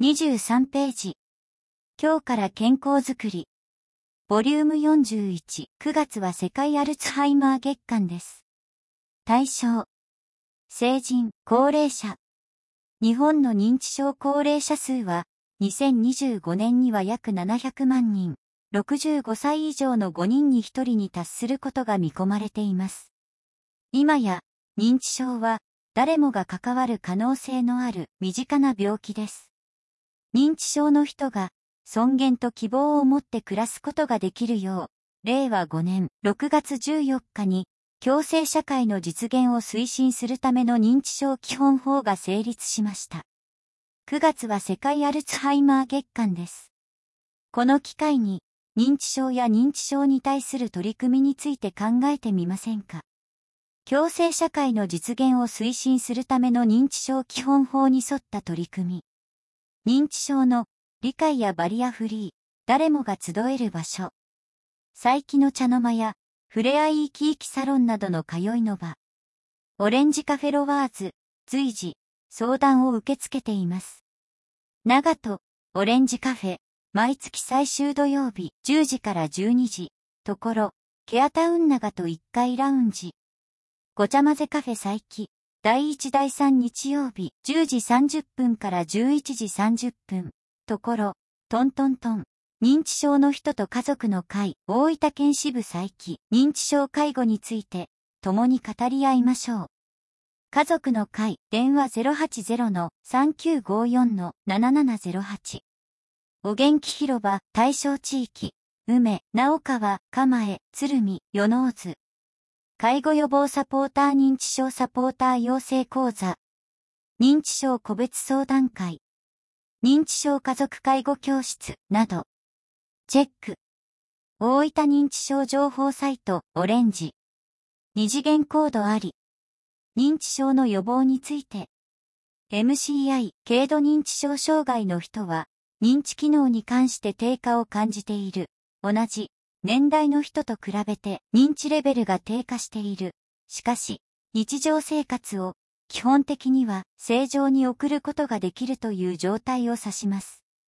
23ページ。今日から健康づくり。ボリューム41。9月は世界アルツハイマー月間です。対象。成人、高齢者。日本の認知症高齢者数は、2025年には約700万人、65歳以上の5人に1人に達することが見込まれています。今や、認知症は、誰もが関わる可能性のある身近な病気です。認知症の人が尊厳と希望を持って暮らすことができるよう、令和5年6月14日に共生社会の実現を推進するための認知症基本法が成立しました。9月は世界アルツハイマー月間です。この機会に認知症や認知症に対する取り組みについて考えてみませんか。共生社会の実現を推進するための認知症基本法に沿った取り組み。認知症の理解やバリアフリー、誰もが集える場所。佐伯の茶の間や、ふれあい生き生きサロンなどの通いの場。オレンジカフェロワーズ、随時、相談を受け付けています。長門、オレンジカフェ、毎月最終土曜日、10時から12時、ところ、ケアタウン長門1階ラウンジ。ごちゃ混ぜカフェ佐伯。第1第3日曜日10時30分から11時30分。ところ、トントントン。認知症の人と家族の会、大分県支部佐伯。認知症介護について、共に語り合いましょう。家族の会、電話 080-3954-7708。お元気広場、対象地域、梅、直川、蒲江、鶴見、与野津。介護予防サポーター認知症サポーター養成講座。認知症個別相談会。認知症家族介護教室など。チェック。大分認知症情報サイトオレンジ。二次元コードあり。認知症の予防について。MCI、軽度認知症障害の人は、認知機能に関して低下を感じている。同じ。年代の人と比べて認知レベルが低下している。しかし、日常生活を基本的には正常に送ることができるという状態を指します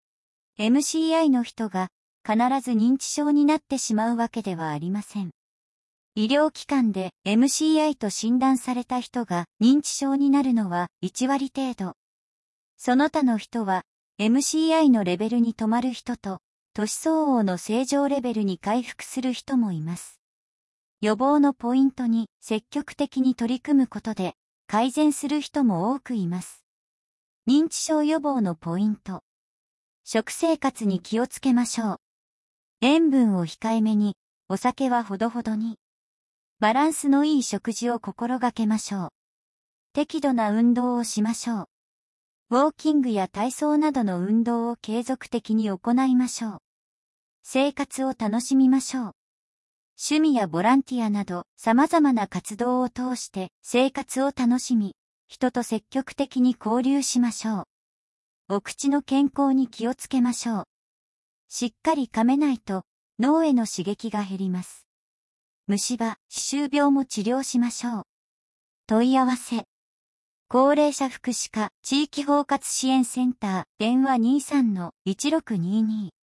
。MCI の人が必ず認知症になってしまうわけではありません。医療機関で MCI と診断された人が認知症になるのは1割程度。その他の人は MCI のレベルに止まる人と年相応の正常レベルに回復する人もいます。予防のポイントに積極的に取り組むことで改善する人も多くいます。認知症予防のポイント。食生活に気をつけましょう。塩分を控えめに、お酒はほどほどに。バランスのいい食事を心がけましょう。適度な運動をしましょう。ウォーキングや体操などの運動を継続的に行いましょう。生活を楽しみましょう。趣味やボランティアなど様々な活動を通して生活を楽しみ、人と積極的に交流しましょう。お口の健康に気をつけましょう。しっかり噛めないと脳への刺激が減ります。虫歯、歯周病も治療しましょう。問い合わせ。高齢者福祉課地域包括支援センター電話 23-1622